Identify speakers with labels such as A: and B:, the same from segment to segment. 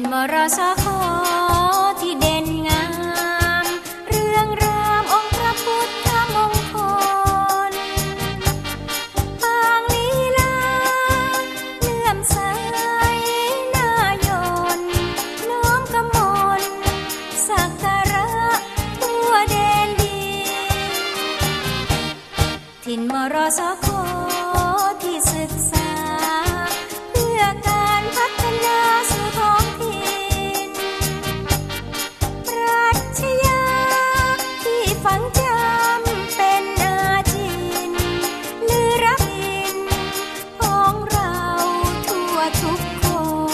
A: มรสคที่เด่นงามเรื่องรามองค์พระพุทธมงคลปางลีลาเลื่อมใสน่ายนน้อมกมลสักการะทั่วแดนดินถิ่นมรสคที่ศึกษาเพื่อการพัฒนาสู่ท้องถิ่นปรัชญาที่ฝังจำเป็นอาจินลือรักดินของเราทั่วทุกคน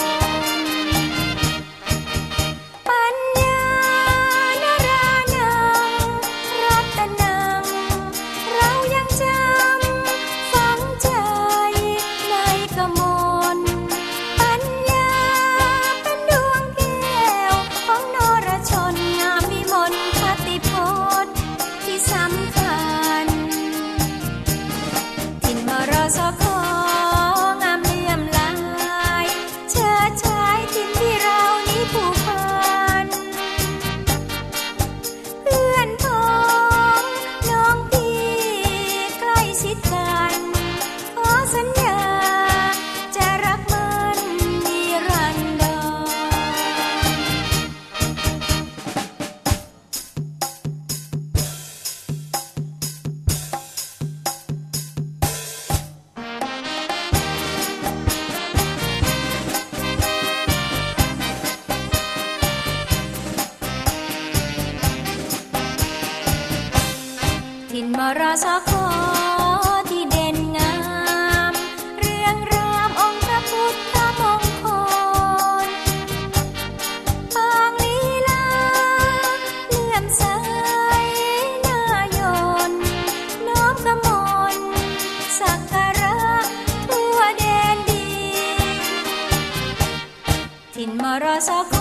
A: ปัญญานรานังรัตนังเรายังจำฝังใจในกมลปัญญาเป็นดวงแก้วของนรชนงามวิมลคติพจน์ที่สำคัญถิ่นมรสคงามเลื่อมลายเชิดชายถิ่นที่เรานี้ผูกพันเพื่อนพ้องน้องพี่ใกล้ชิดกันขอสัญญาจะรักมันนิรันดรถิ่นมรสคที่เด่นงามเรื่องรามองค์พระพุทธมงคลปางลีลาเลื่อมใสน่ายนน้อมกมลสักการะทั่วแดนดินถิ่นมรสค